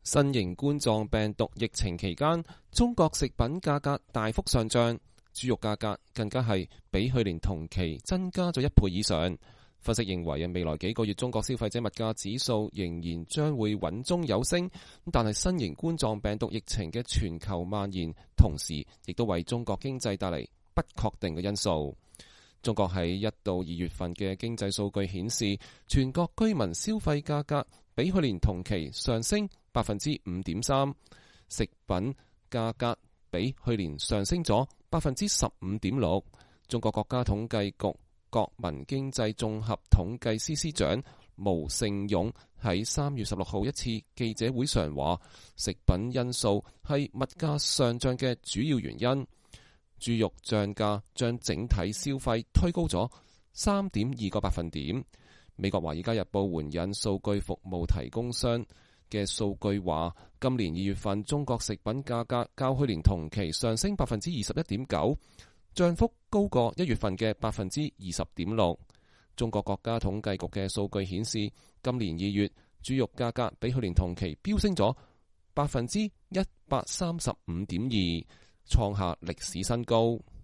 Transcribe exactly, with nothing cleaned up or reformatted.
新型冠狀病毒疫情期間，中國食品價格大幅上漲，豬肉價格更加係比去年同期增加咗一倍以上。分析認為啊，未來幾個月中國消費者物價指數仍然將會穩中有升，但係新型冠狀病毒疫情嘅全球蔓延，同時亦都為中國經濟帶嚟不確定嘅因素。中國喺一到二月份嘅經濟數據顯示，全國居民消費價格比去年同期上升百分之五點三，食品價格比去年上升咗百分之十五點六。中國國家統計局國民經濟綜合統計司司長毛盛勇喺三月十六號一次記者會上話，食品因素係物價上漲嘅主要原因。豬肉漲價將整體消費推高咗三點二個百分點。美國華爾街日報援引數據服務提供商嘅數據話，今年二月份中國食品價格較去年同期上升百分之二十一點九，漲幅高過一月份嘅百分之二十點六。中國國家統計局嘅數據顯示，今年二月豬肉價格比去年同期飆升咗百分之一百三十五點二，創下歷史新高。